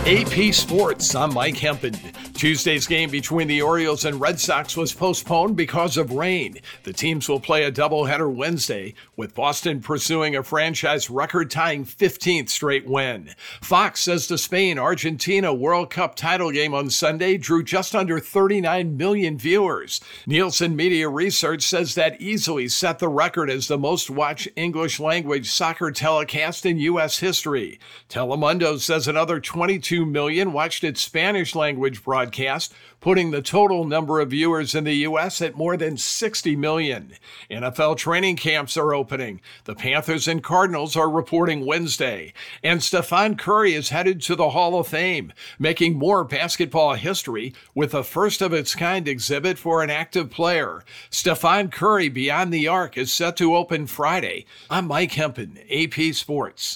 AP Sports, I'm Mike Hempen. Tuesday's game between the Orioles and Red Sox was postponed because of rain. The teams will play a doubleheader Wednesday, with Boston pursuing a franchise record-tying 15th straight win. Fox says the Spain-Argentina World Cup title game on Sunday drew just under 39 million viewers. Nielsen Media Research says that easily set the record as the most-watched English-language soccer telecast in U.S. history. Telemundo says another 22 million watched its Spanish-language broadcast, putting the total number of viewers in the U.S. at more than 60 million. NFL training camps are opening. The Panthers and Cardinals are reporting Wednesday. And Stephen Curry is headed to the Hall of Fame, making more basketball history with a first-of-its-kind exhibit for an active player. Stephen Curry Beyond the Arc is set to open Friday. I'm Mike Hempen, AP Sports.